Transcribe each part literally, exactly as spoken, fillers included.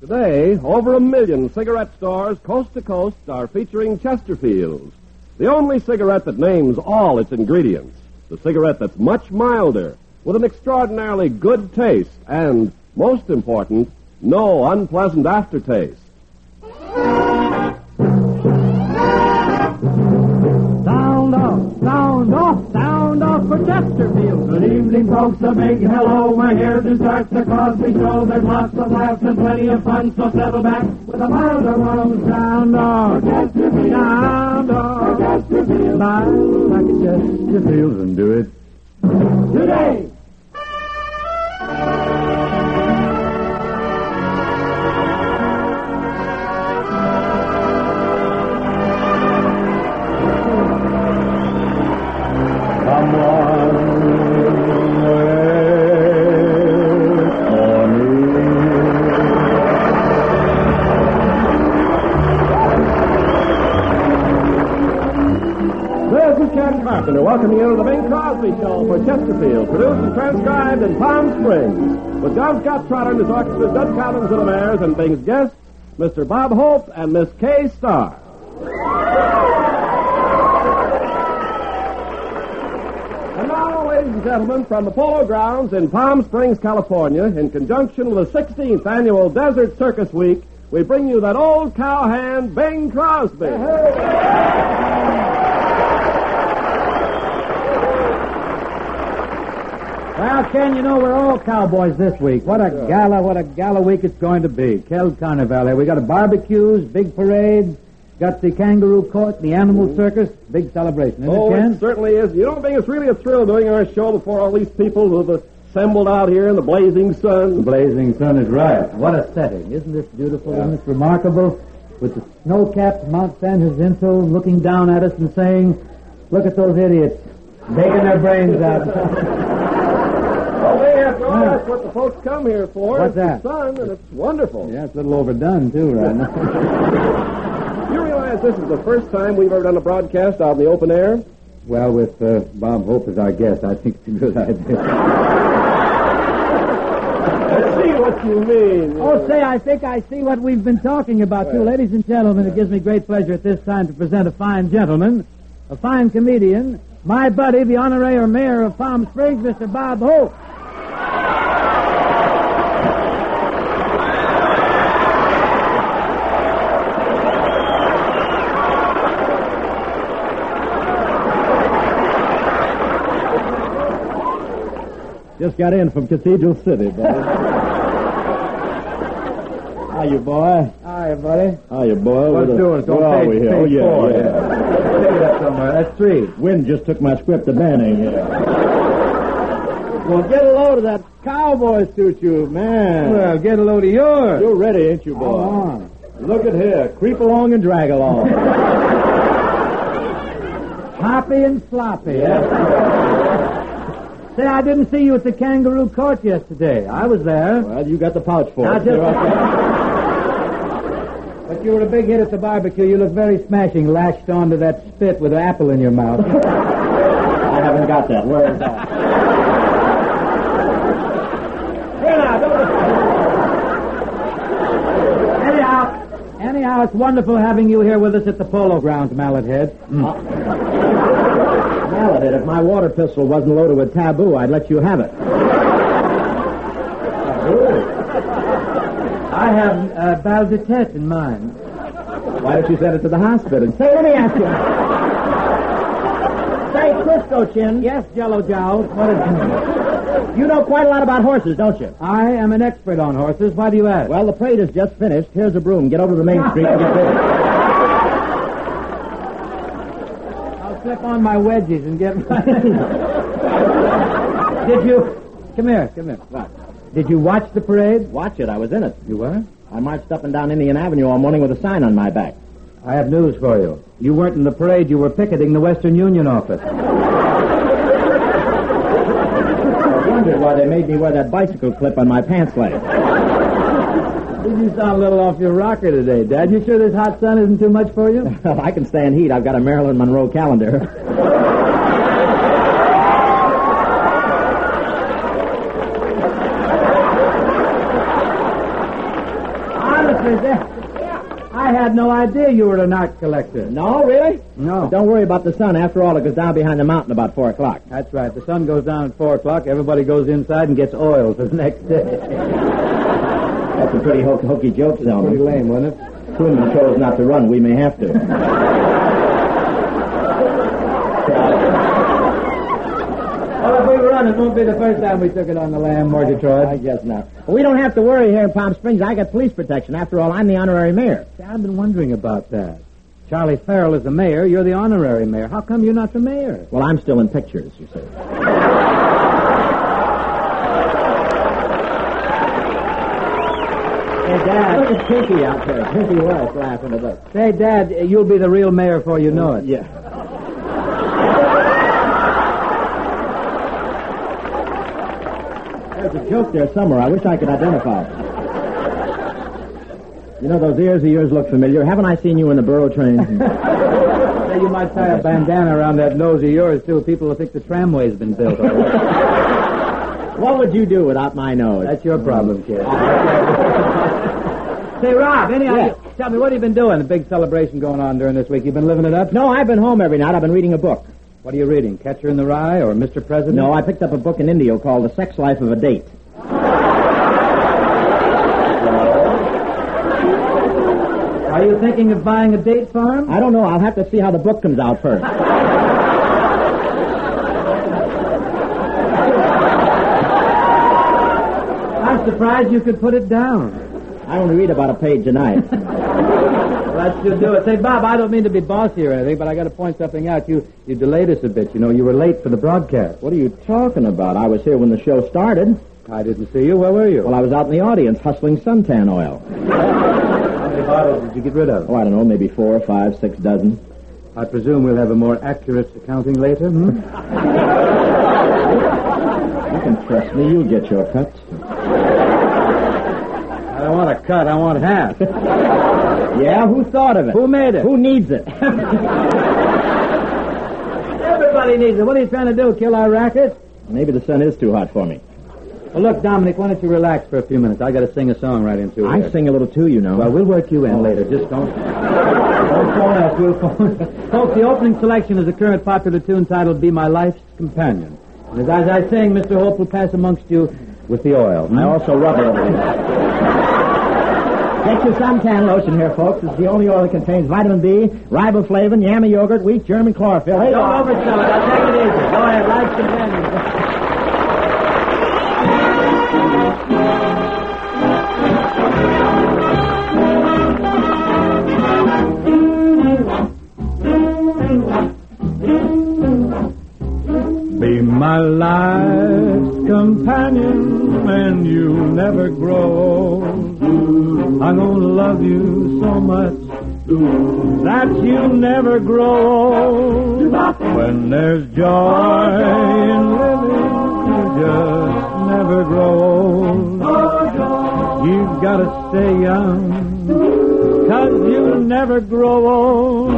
Today, over a million cigarette stores coast to coast are featuring Chesterfields, the only cigarette that names all its ingredients. The cigarette that's much milder, with an extraordinarily good taste, and, most important, no unpleasant aftertaste. Sound off, sound off, sound off for Chesterfield. Good evening, folks, a big hello. We're here to start the Cosby Show. There's lots of laughs and plenty of fun, so settle back with a milder one. Sound off, Chesterfield. Sound off, Chesterfield. Smile like a Chesterfield and do it today. Welcoming you to the Bing Crosby Show for Chesterfield, produced and transcribed in Palm Springs, with John Scott Trotter and his orchestra, Judd Collins and the Mares, and Bing's guests, Mister Bob Hope and Miss Kay Starr. And now, ladies and gentlemen, from the Polo Grounds in Palm Springs, California, in conjunction with the sixteenth Annual Desert Circus Week, we bring you that old cowhand, Bing Crosby. Well, Ken, you know, we're all cowboys this week. What a Yeah. gala, what a gala week it's going to be. Quel Carnivale. We got a barbecues, big parade, got the kangaroo court, the animal circus, big celebration, isn't Oh, it, Ken? it certainly is. You know, Bing, it's really a thrill doing our show before all these people who have assembled out here in the blazing sun. The blazing sun is right. What a setting. Isn't this beautiful? Yeah. Isn't this remarkable? With the snow-capped Mount San Jacinto looking down at us and saying, look at those idiots, digging their brains out. Well, they after all, that's what the folks come here for. What's it's that? The sun, and it's wonderful. Yeah, it's a little overdone, too, right now. You realize this is the first time we've ever done a broadcast out in the open air? Well, with uh, Bob Hope as our guest, I think it's a good idea. I see what you mean. Oh, say, I think I see what we've been talking about, too. Ladies and gentlemen, it gives me great pleasure at this time to present a fine gentleman, a fine comedian, my buddy, the honorary mayor of Palm Springs, Mister Bob Hope. Just got in from Cathedral City, buddy. How you, boy? Hi, buddy. How you, boy? What's Where doing? It's on where are page- we here? page Oh, yeah, four, yeah. Take it up somewhere. That's three. Wind just took my script to Banning. Yeah. Well, get a load of that cowboy suit, you man. Well, get a load of yours. You're ready, ain't you, boy? Go on. Look at here. Creep along and drag along. Hoppy and sloppy. Say, I didn't see you at the kangaroo court yesterday. I was there. Well, you got the pouch for Now, it. just- But you were a big hit at the barbecue. You look very smashing, lashed onto that spit with an apple in your mouth. I haven't got that. Where is that? Here now, don't... Anyhow, anyhow, it's wonderful having you here with us at the Polo Grounds, Mallet Head. Mallet, if my water pistol wasn't loaded with taboo, I'd let you have it. I have uh, Baldetet in mind. Why don't you send it to the hospital? Say, let me ask you. Say, Crisco Chin. Yes, Jello Jowl. What is it? You know quite a lot about horses, don't you? I am an expert on horses. Why do you ask? Well, the parade is just finished. Here's a broom. Get over to the main street and get ready. I'll slip on my wedgies and get right. Did you... Come here, come here. What? Did you watch the parade? Watch it. I was in it. You were? I marched up and down Indian Avenue all morning with a sign on my back. I have news for you. You weren't in the parade. You were picketing the Western Union office. I wondered why they made me wear that bicycle clip on my pants leg. You sound a little off your rocker today, Dad. You sure this hot sun isn't too much for you? Well, I can stand heat. I've got a Marilyn Monroe calendar. I I had no idea you were an art collector. No, really? No. Don't worry about the sun. After all, it goes down behind the mountain about four o'clock. That's right. The sun goes down at four o'clock. Everybody goes inside and gets oil for the next day. That's a pretty ho- hokey joke, Zelman. Pretty lame, wasn't it? Truman chose not to run. We may have to. Well, if we run, it won't be the first time we took it on the lam, Murgatroyd. I guess not. Well, we don't have to worry here in Palm Springs. I got police protection. After all, I'm the honorary mayor. I've been wondering about that. Charlie Farrell is the mayor. You're the honorary mayor. How come you're not the mayor? Well, I'm still in pictures, you see. Hey, Dad. Look at Pinky out there. Pinky Wells laughing at us. Say, Dad, you'll be the real mayor before you know it. Yeah. There's a joke there somewhere. I wish I could identify it. You know, those ears of yours look familiar. Haven't I seen you in the borough train? Say, you might tie a bandana around that nose of yours, too. People will think the tramway's been built already. What would you do without my nose? That's your problem, kid. Say, Rob, anyhow, Yeah. you- tell me, what have you been doing? The big celebration going on during this week. You been living it up? No, I've been home every night. I've been reading a book. What are you reading? Catcher in the Rye or Mister President? No, I picked up a book in Indio called The Sex Life of a Date. Are you thinking of buying a date farm? I don't know. I'll have to see how the book comes out first. I'm surprised you could put it down. I only read about a page a night. Well, that should do it. Say, Bob, I don't mean to be bossy or anything, but I got to point something out. You you delayed us a bit. You know, you were late for the broadcast. What are you talking about? I was here when the show started. I didn't see you. Where were you? Well, I was out in the audience hustling suntan oil. How many bottles did you get rid of? Oh, I don't know, maybe four, five, six dozen. I presume we'll have a more accurate accounting later, hmm? You can trust me. You'll get your cut. I don't want a cut. I want half. Yeah, who thought of it? Who made it? Who needs it? Everybody needs it. What are you trying to do, kill our racket? Maybe the sun is too hot for me. Well, look, Dominic, why don't you relax for a few minutes? I got to sing a song right into I here. sing a little too, you know. Well, we'll work you in later. Just don't... don't phone us. We'll phone... Folks, the opening selection is a current popular tune titled Be My Life's Companion. And as I sing, Mister Hope will pass amongst you with the oil. I also rub it over. Get your suntan lotion here, folks. It's the only oil that contains vitamin B, riboflavin, yama yogurt, wheat germ, and chlorophyll. Hey, Don't oversell it. I'll take it easy. Go ahead. Life's Companion. Be my life's companion and you'll never grow old. I'm gonna love you so much that you'll never grow old. When there's joy in living, you just never grow old. You've gotta stay young, 'cause you'll never grow old.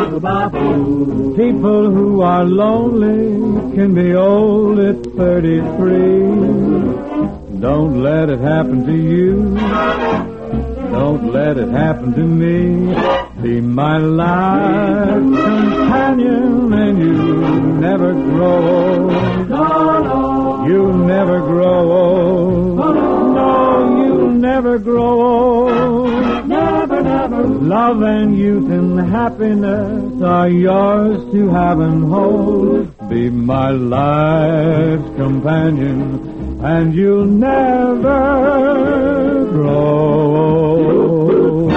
People who are lonely can be old at thirty-three. Don't let it happen to you. Don't let it happen to me. Be my life companion and you'll never grow old. You'll never grow old. No, you'll never grow old. Never, never. Love and youth and happiness are yours to have and hold. Be my life's companion and you'll never grow old.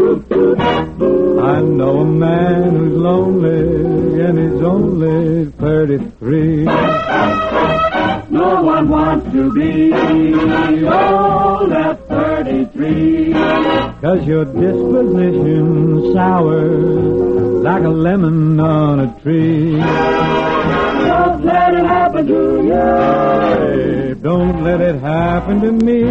I know a man who's lonely and he's only thirty-three. No one wants to be old at thirty-three. 'Cause your disposition sours like a lemon on a tree. Don't let it happen to you. Hey, don't let it happen to me.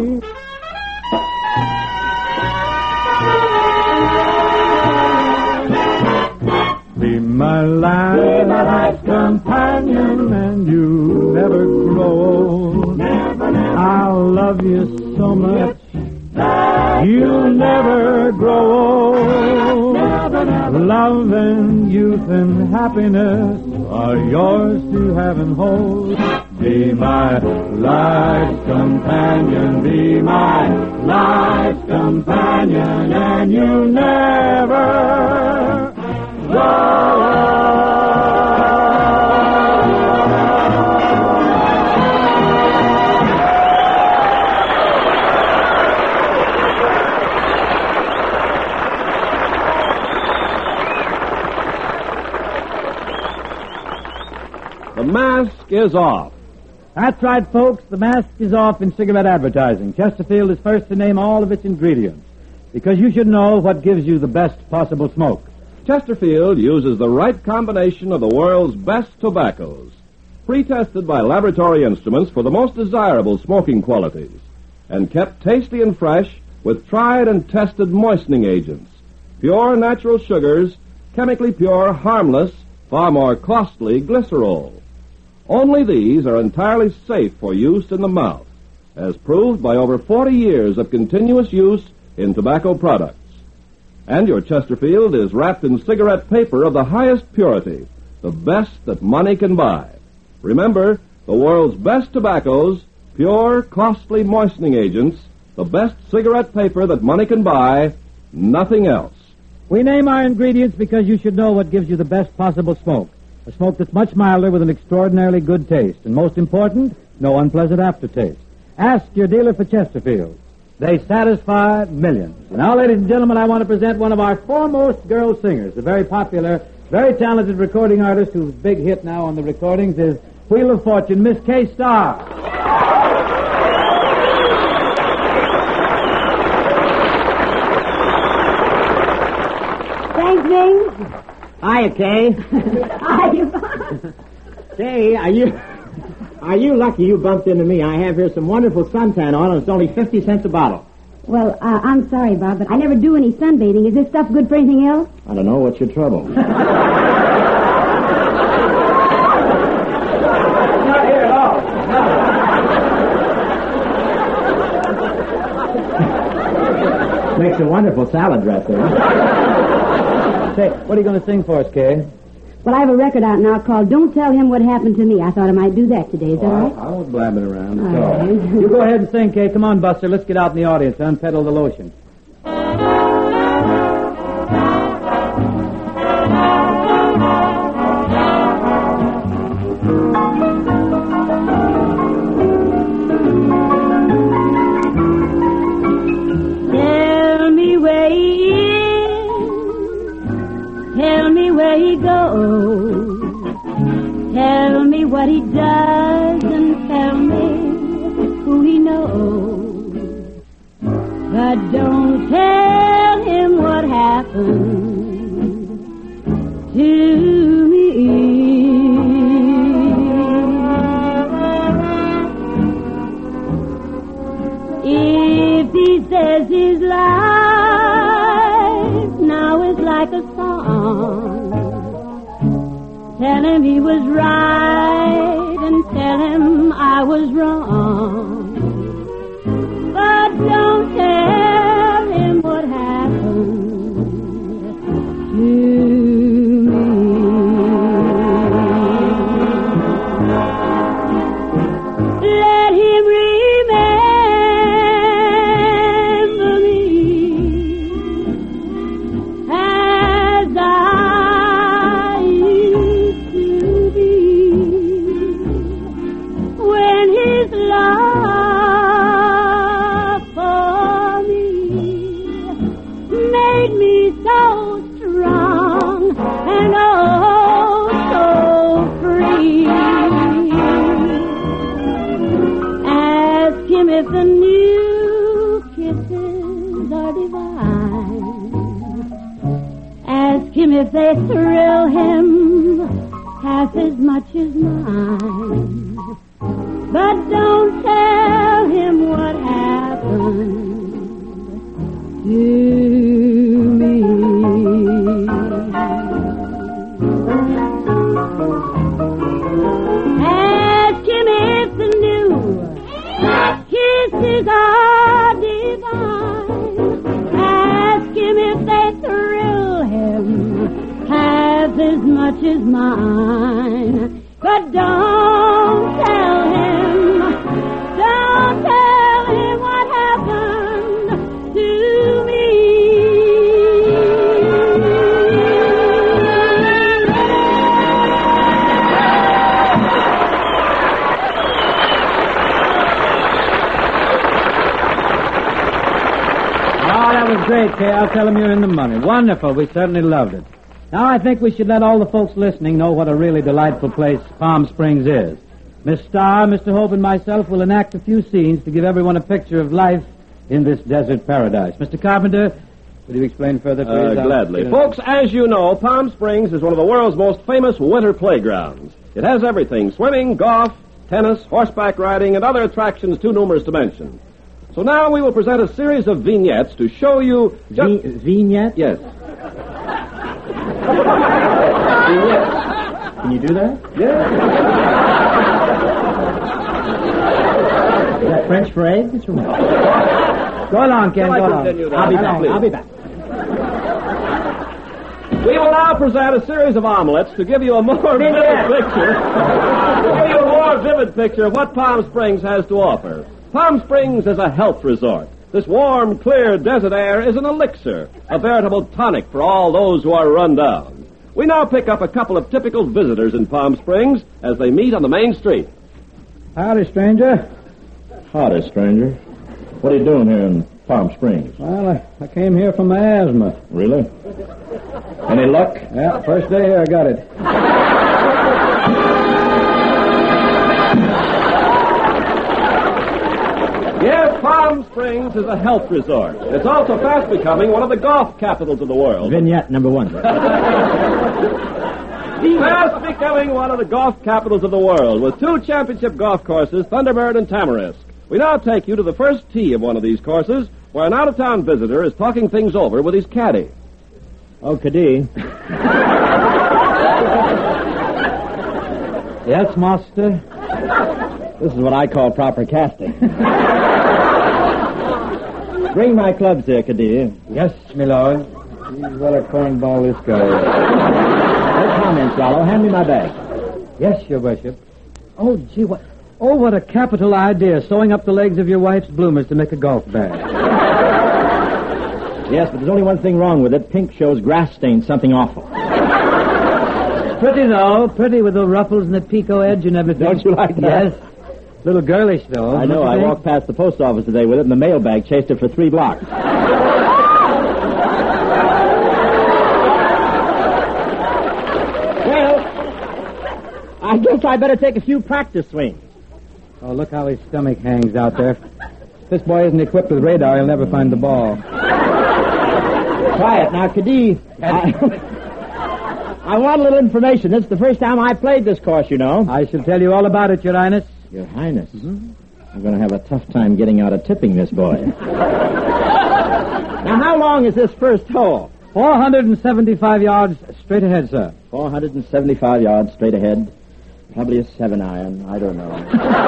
Be my life's companion and you'll never grow old. I'll love you so much that You'll never grow old. Never, never. Love and youth and happiness are yours to have and hold. Be my life's companion, be my life's companion, and you'll never grow old. The mask is off. That's right, folks. The mask is off in cigarette advertising. Chesterfield is first to name all of its ingredients, because you should know what gives you the best possible smoke. Chesterfield uses the right combination of the world's best tobaccos, pre-tested by laboratory instruments for the most desirable smoking qualities, and kept tasty and fresh with tried and tested moistening agents, pure natural sugars, chemically pure, harmless, far more costly glycerol. Only these are entirely safe for use in the mouth, as proved by over forty years of continuous use in tobacco products. And your Chesterfield is wrapped in cigarette paper of the highest purity, the best that money can buy. Remember, the world's best tobaccos, pure, costly moistening agents, the best cigarette paper that money can buy, nothing else. We name our ingredients because you should know what gives you the best possible smoke. A smoke that's much milder with an extraordinarily good taste. And most important, no unpleasant aftertaste. Ask your dealer for Chesterfield. They satisfy millions. And now, ladies and gentlemen, I want to present one of our foremost girl singers, a very popular, very talented recording artist whose big hit now on the recordings is Wheel of Fortune, Miss Kay Starr. Thanks, Bing. Hiya, Kay. Hiya. Kay, are you are you lucky you bumped into me? I have here some wonderful suntan oil, and it's only fifty cents a bottle. Well, uh, I'm sorry, Bob, but I never do any sunbathing. Is this stuff good for anything else? I don't know. What's your trouble? Not here at all. No. Makes a wonderful salad dressing. Say, what are you going to sing for us, Kay? Well, I have a record out now called Don't Tell Him What Happened to Me. I thought I might do that today. Is that all right? I was blabbing around. All right. You go ahead and sing, Kay. Come on, Buster. Let's get out in the audience. Unpedal the lotion. Tell me where he is. Tell me where he goes. Tell me what he does and tell me who he knows. But don't tell him what happened to me. If he says his life now is like a song, tell him he was right and tell him I was wrong. But don't tell him what happened to me. Let him remember me as I used to be, when his love for me made me so strong and oh so free. Ask him if the new kisses are divine. Ask him if they thrill him half as much as mine. But don't tell him what happened to me. Ask him if the new kisses are divine. much is mine. But don't tell him, don't tell him what happened to me. Oh, that was great, Kay. I'll tell him you're in the money. Wonderful. We certainly loved it. Now, I think we should let all the folks listening know what a really delightful place Palm Springs is. Miss Starr, Mister Hope, and myself will enact a few scenes to give everyone a picture of life in this desert paradise. Mister Carpenter, will you explain further, please? Uh, gladly. Uh, Folks, as you know, Palm Springs is one of the world's most famous winter playgrounds. It has everything: swimming, golf, tennis, horseback riding, and other attractions too numerous to mention. So now we will present a series of vignettes to show you... Just... V- vignette? Yes. Can you do that? Yes. Is that French for eggs? Go along, Ken. Shall I Go along. continue that? I'll be Yes, back. please. I'll be back. We will now present a series of omelets to give you a more vivid picture. to give you a more vivid picture of what Palm Springs has to offer. Palm Springs is a health resort. This warm, clear desert air is an elixir, a veritable tonic for all those who are run down. We now pick up a couple of typical visitors in Palm Springs as they meet on the main street. Howdy, stranger. Howdy, stranger. What are you doing here in Palm Springs? Well, I, I came here for my asthma. Really? Any luck? Yeah, first day here I got it. Yes, Palm Springs is a health resort. It's also fast becoming one of the golf capitals of the world. Vignette number one. Fast becoming one of the golf capitals of the world with two championship golf courses, Thunderbird and Tamarisk. We now take you to the first tee of one of these courses where an out-of-town visitor is talking things over with his caddy. Oh, Cadee. Yes, master. This is what I call proper casting. Bring my clubs here, Cadee. Yes, my lord. He's what a cornball this guy is. No comment, Swallow. Hand me my bag. Yes, your worship. Oh, gee, what... Oh, what a capital idea, sewing up the legs of your wife's bloomers to make a golf bag. Yes, but there's only one thing wrong with it. Pink shows grass stains something awful. Pretty, though. Pretty with the ruffles and the picot edge and everything. Don't you like that? Yes. Little girlish, though. I know. I walked past the post office today with it, and the mailbag chased it for three blocks. Well, I guess I better take a few practice swings. Oh, look how his stomach hangs out there. If this boy isn't equipped with radar, he'll never find the ball. Try it. Now, Cadee, I, I want a little information. This is the first time I played this course, you know. I shall tell you all about it, Your Highness. Your Highness. Mm-hmm. I'm going to have a tough time getting out of tipping this boy. Now, how long is this first hole? four hundred seventy-five yards straight ahead, sir. four hundred seventy-five yards straight ahead. Probably a seven iron. I don't know.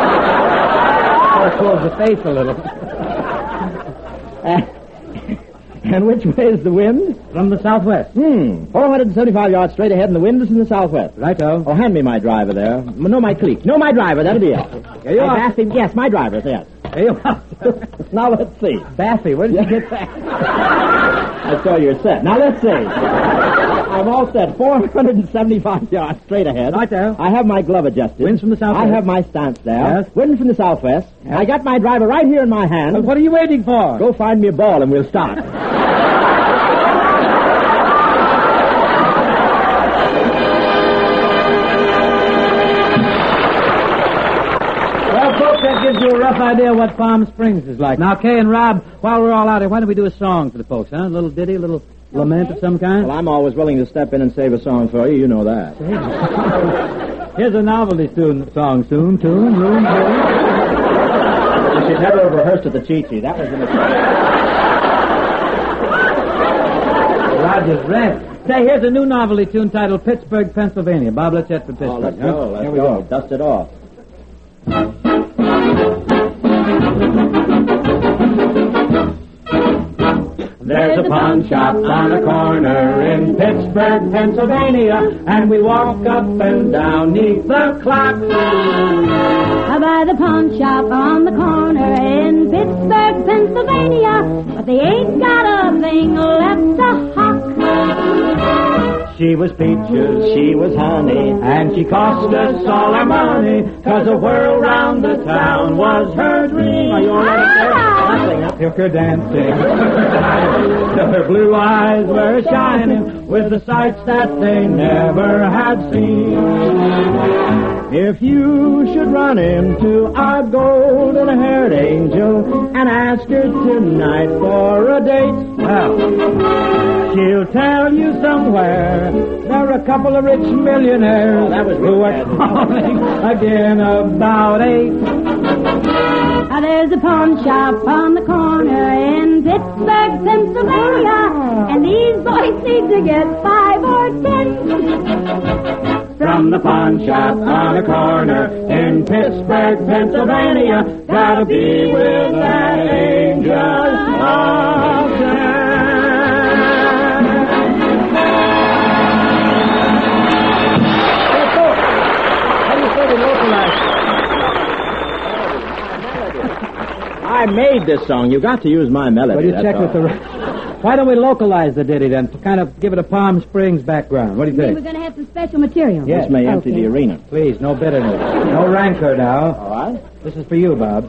Or close the face a little. uh, and which way is the wind? From the southwest. Hmm. four hundred seventy-five yards straight ahead, and the wind is from the southwest. Righto. Oh, hand me my driver there. No, my cleek. No, my driver. That'll be it. Here you I are. asked him. Yes, my driver. Yes. Here you are. Now let's see. Baffy, where did you get that? I saw you're set. Now let's see. I'm all set. four hundred seventy-five yards straight ahead. Right there. I have my glove adjusted. Winds from the southwest. I have my stance there. Yes. Wind from the southwest. Yes. I got my driver right here in my hand. Well, what are you waiting for? Go find me a ball and we'll start. Well, folks, that gives you a rough idea of what Palm Springs is like. Now, Kay and Rob, while we're all out here, why don't we do a song for the folks, huh? A little ditty, a little lament of some kind? Well, I'm always willing to step in and save a song for you. You know that. Here's a novelty tune, song soon. Tune, room, tune. You should never have rehearsed at the Chi-Chi. That was a mistake. Roger's red. Say, here's a new novelty tune titled Pittsburgh, Pennsylvania. Bob, let's head for Pittsburgh. Oh, let's huh? go. Let's Here we go. Dust it off. There's a pawn shop on a corner in Pittsburgh, Pennsylvania, and we walk up and down neath the clock. By the pawn shop on the corner in Pittsburgh, Pennsylvania, but they ain't got a thing left to hawk. She was peaches, she was honey, and she cost us all our money, 'cause a whirl round the town was her dream. Are you all right there? Nothing. I took her dancing. Her blue eyes were shining with the sights that they never had seen. If you should run into our golden-haired angel and ask her tonight for a date, well, she'll tell you somewhere there are a couple of rich millionaires oh, that was who are calling again about eight. Now there's a pawn shop on the corner in Pittsburgh, Pennsylvania, and these boys need to get five or ten. From the pawn shop on the corner in Pittsburgh, Pennsylvania, gotta be with that angel of death. I made this song. You got to use my melody. Well, you that's check all. with the... Why don't we localize the ditty then, to kind of give it a Palm Springs background? What do you We're think? going to have some special material. Yes. This may empty Okay. the arena. Please, no bitterness. No rancor now. All right. This is for you, Bob.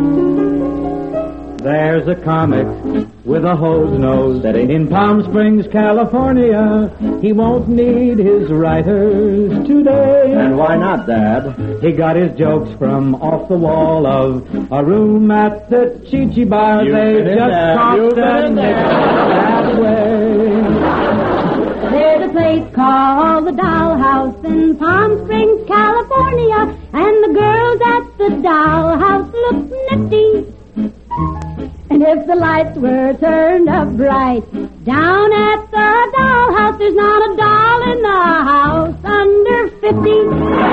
There's a comic with a hose nose Steady. in Palm Springs, California. He won't need his writers today. And why not, Dad? He got his jokes from off the wall of a room at the Chi-Chi Bar. You've They been in just there. talked You've been and in there. that way. There's a place called the Dollhouse in Palm Springs, California, and the girls at the Dollhouse look nifty. And if the lights were turned up bright, down at the Dollhouse, there's not a doll in the house under fifty.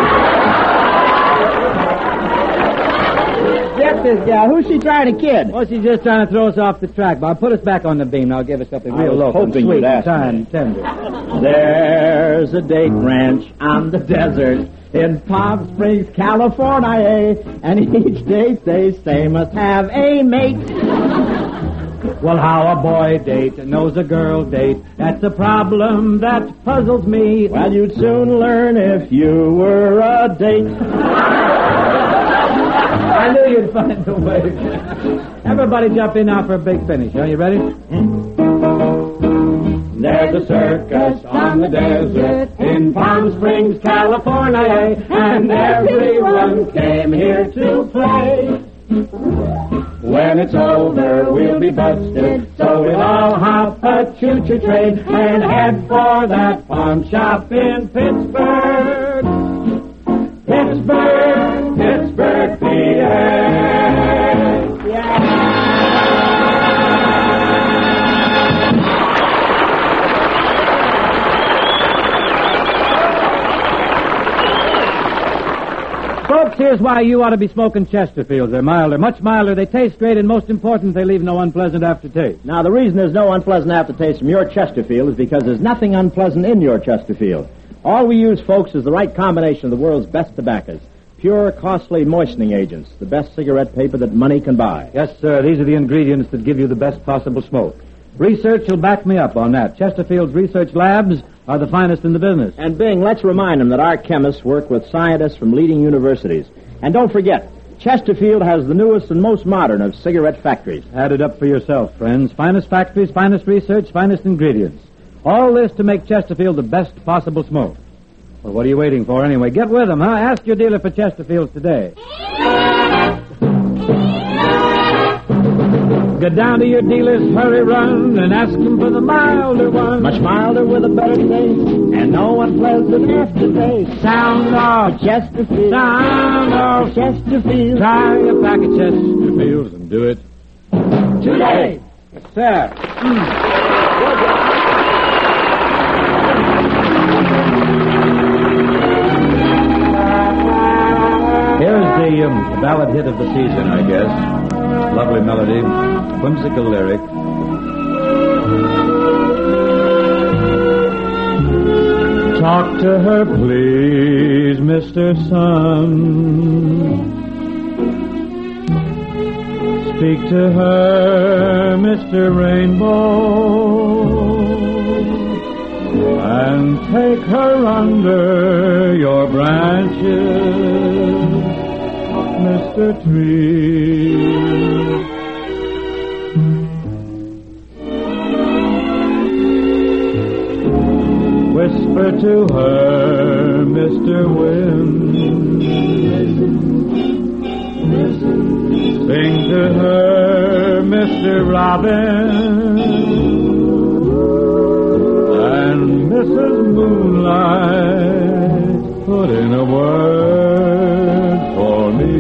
Get this gal. Who's she trying to kid? Well, she's just trying to throw us off the track, Bob. Put us back on the beam. Now give us something I real was local, hoping sweet, you'd ask time, me. tender. There's a date ranch on the desert in Palm Springs, California, and each date they say must have a mate. Well, how a boy date knows a girl date, that's a problem that puzzles me. Well, you'd soon learn if you were a date. I knew you'd find a way. Everybody jump in now for a big finish. Are you ready? There's a circus on the desert in Palm Springs, California, and everyone came here to play. When it's over, we'll be busted, so we'll all hop a choo-choo train and head for that pawn shop in Pittsburgh. Pittsburgh, Pittsburgh, P A. Yeah. Folks, here's why you ought to be smoking Chesterfields. They're milder, much milder. They taste great, and most important, they leave no unpleasant aftertaste. Now, the reason there's no unpleasant aftertaste from your Chesterfield is because there's nothing unpleasant in your Chesterfield. All we use, folks, is the right combination of the world's best tobaccos. Pure, costly moistening agents. The best cigarette paper that money can buy. Yes, sir. These are the ingredients that give you the best possible smoke. Research will back me up on that. Chesterfield's research labs are the finest in the business. And, Bing, let's remind them that our chemists work with scientists from leading universities. And don't forget, Chesterfield has the newest and most modern of cigarette factories. Add it up for yourself, friends. Finest factories, finest research, finest ingredients. All this to make Chesterfield the best possible smoke. Well, what are you waiting for anyway? Get with them, huh? Ask your dealer for Chesterfields today. Go down to your dealer's hurry run and ask him for the milder one. Much milder with a better taste and no unpleasant aftertaste. Sound off. Chesterfield. Sound off. Chesterfield. Try a pack of Chesterfields and do it Today. Yes, sir. Here's the um, ballad hit of the season, I guess. Lovely melody, whimsical lyric. Talk to her, please, Mister Sun. Speak to her, Mister Rainbow. And take her under your branches, Mister Tree. Whisper to her, Mister Wind. Sing to her, Mister Robin. And Missus Moonlight, put in a word for me.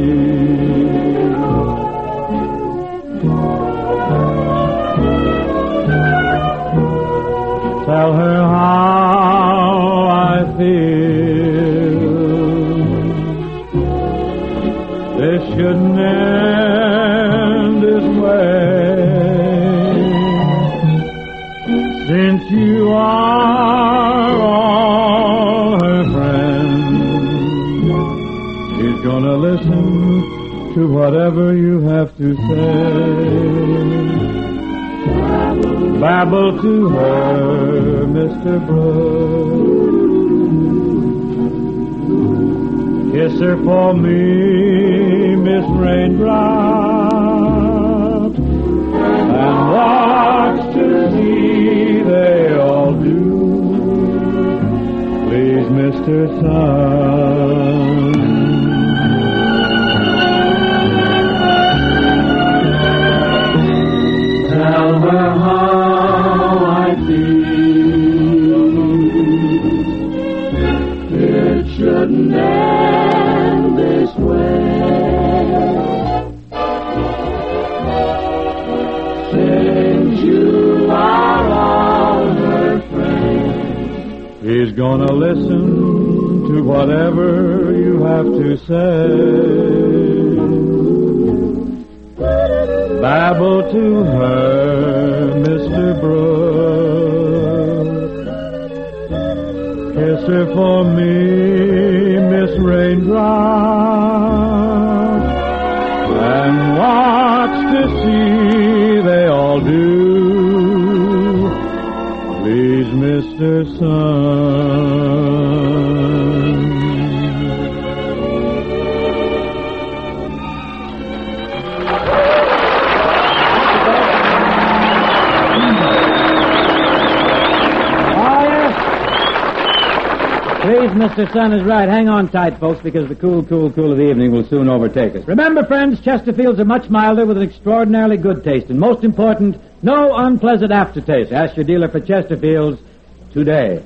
Tell her how I feel. This shouldn't end this way, since you are all her friends. She's gonna listen to whatever you have to say. Babble to her, Mister Brook. Kiss her for me, Miss Raindrop. And watch to see they all do. Please, Mister Sun. Tell her how I feel. It shouldn't end this way, since you are all her friends. He's gonna listen to whatever you have to say. Babble to her, Mister Brook. Kiss her for me, Miss Raindrop. And watch to see they all do. Please, Mister Sun. Please, Mister Sun is right. Hang on tight, folks, because the cool, cool, cool of the evening will soon overtake us. Remember, friends, Chesterfields are much milder with an extraordinarily good taste. And most important, no unpleasant aftertaste. Ask your dealer for Chesterfields today.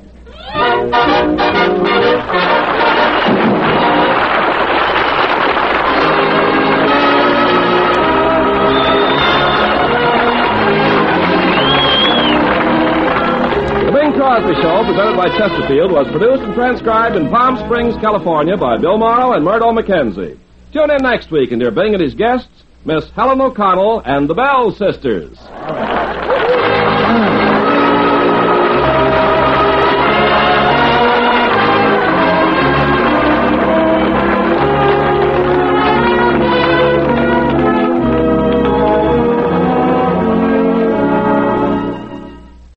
Crosby Show, presented by Chesterfield, was produced and transcribed in Palm Springs, California by Bill Morrow and Murdo McKenzie. Tune in next week and hear Bing and his guests, Miss Helen O'Connell and the Bell Sisters.